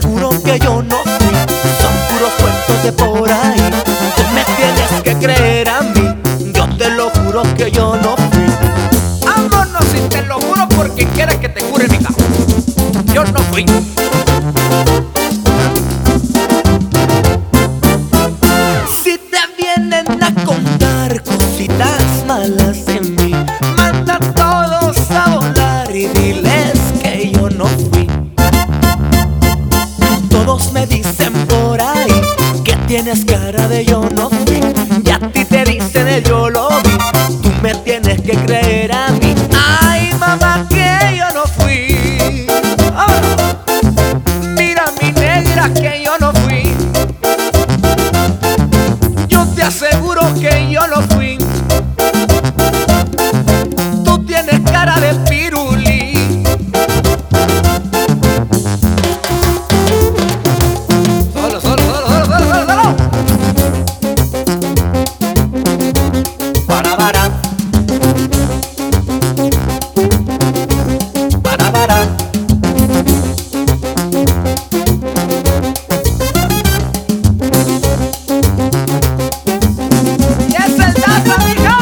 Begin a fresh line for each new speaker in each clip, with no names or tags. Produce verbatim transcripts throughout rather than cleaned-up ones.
aseguro que yo no fui. Son puros cuentos de por ahí. Tú me tienes que creer a mí. Yo te lo juro que yo no fui.
Vámonos y te lo juro por quien quiera que te cure, mija. Yo no fui.
Si te vienen a contar cositas malas de mí, manda a todos a volar y diles que yo no fui. Todos me dicen por ahí que tienes cara de yo no fui. Y a ti te dicen el yo lo vi. Tú me tienes que creer a mí. Ay, mamá, que yo no fui. Ah,
Mira, mi negra, que yo no fui. Yo te aseguro que yo no fui. Tú tienes cara de pirulí. Solo, solo, solo, solo, solo, solo, solo.
para, para. Para, para.
Y es el dato, mija.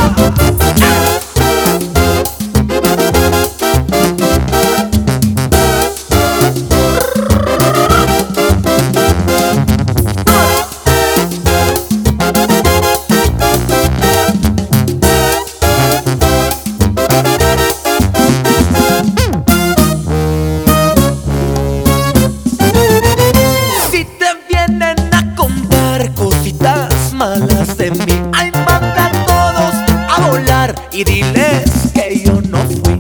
Si te vienen a contar cositas malas de mí, ay, manda a todos a volar y diles que yo no fui.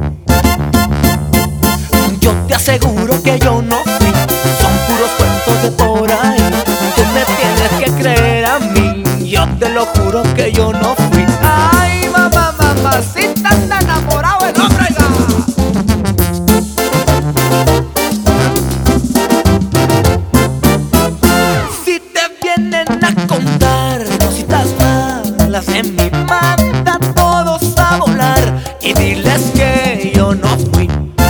Yo te aseguro que yo no fui. Son puros cuentos de por ahí. Tú me tienes que creer a mí. Yo te lo juro que yo no fui.
Ay, mamá, mamacita, anda enamorado el hombre, oiga.
Si te vienen a contar cositas malas de mí, manda a todos a volar y diles que yo no fui.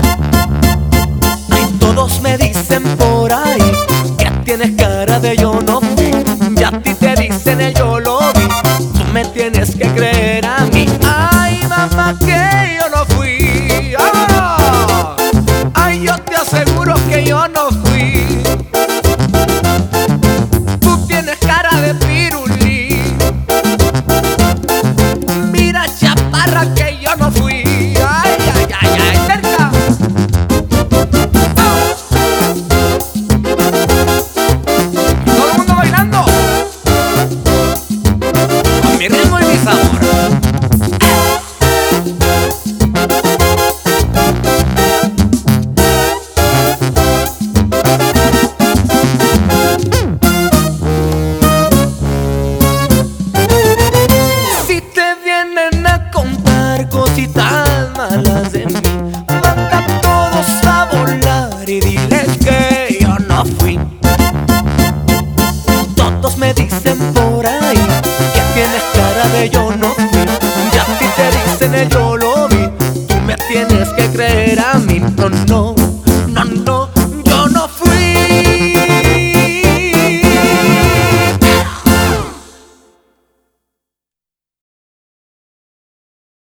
Ay, todos me dicen por ahí que tienes cara de yo no fui. Y a ti te dicen el yo lo vi. Tú me tienes que creer a mí.
Ay, mamá, que yo no fui. ¡Ah! Ay, yo te aseguro que yo no fui. Tú tienes cara de pirulí. Mira, chaparra, que yo no fui. Ay, ay, ay, ay, cerca. ¡Ah! Todo el mundo bailando con mi ritmo y mi sabor.
Si te vienen a contar cositas malas de mí, manda a todos a volar y diles que yo no fui. Todos me dicen por ahí que tienes cara de yo no fui. Y a ti te dicen el yo lo vi. Tú me tienes que creer a mí, no, no.